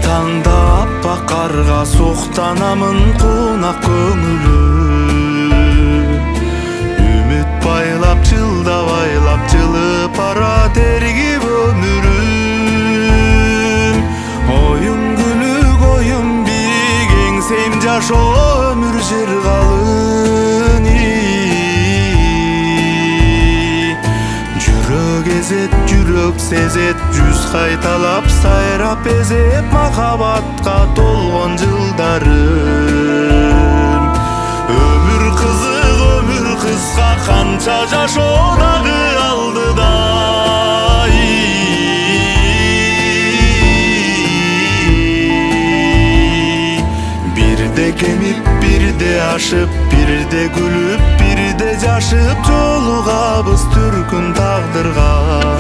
таңда аппак карга суктанамын кунак көңүлү. Үмүт байлап жылдап айлап жылып барат эргип өмүрүм. Оюн күлүк оюн бийик эңсейм жашоо өмүр жер калын. Жүрөк эзет жүрөк сезет жүз кайталап сайрап эзеп махабатка толгон жылдарым. Өмүр кызык өмүр кыска канча жашоо дагы алдыда. Бирде кемип бирде ашып бирде күлүп бирде жашып жолугабыз түркүн тагдырга.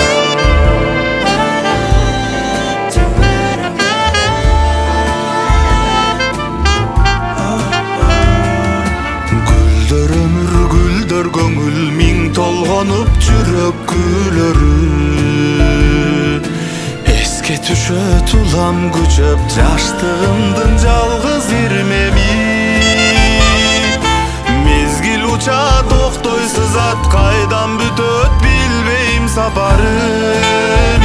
Гүлдөр өмүр гүлдөр көңүл миң толгонуп жүрөк күлөрү. Эске түшөт улам күчөп жаштыгымдын жалгыз ирмеми. Мезгил уча токтой сызат кайдан бүтөт билбейм сапарым.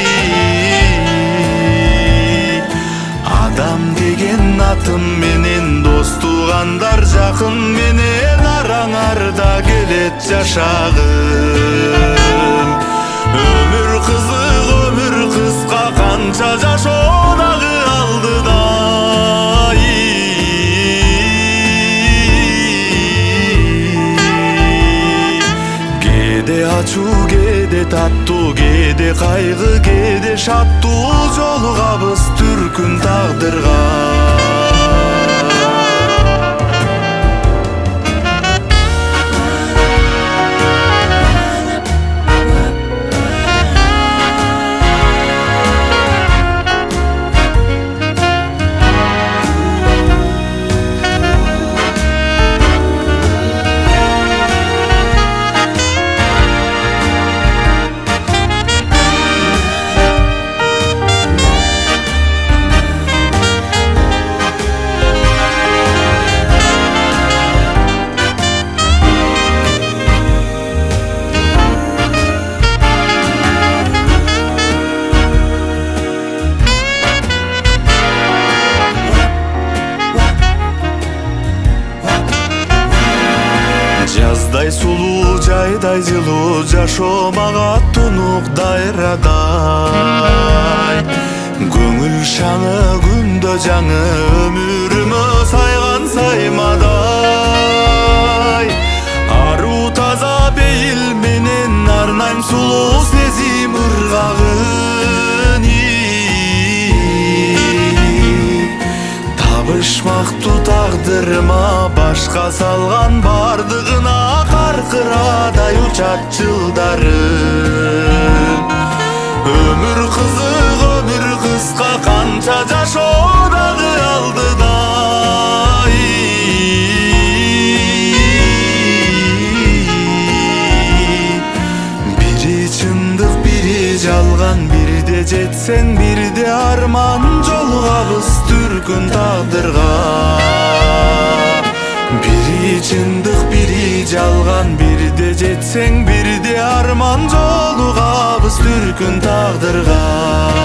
Адам деген атым менен дос туугандар жакын менен араңарда келет жашагым. Өмүр кызык өмүр кыска канча жашоо дагы алдыда. Кээде ачуу кээде таттуу кээде кайгы кээде шаттуу жолугабыз түркүн тагдырга. Жаздай сулуу жайдай жылуу жашоо мага тунук дайрадай. Көңүл шаңы күндө жаңы өмүрүмө сайган саймадай. Аруу таза бейил менен арнайм сулуу сезим ыргагын. Табышмактуу тагдырыма башка салган бардыгына каркырадай учат жылдарым. Өмүр кызык өмүр кыска канча жашоо дагы алдыда. Бири чындык бири жалган бирде жетсең бирде арман жолугабыз түркүн тагдырга. Бири чындык бири жалган бирде жетсең бирде арман жолугабыз түркүн тагдырга.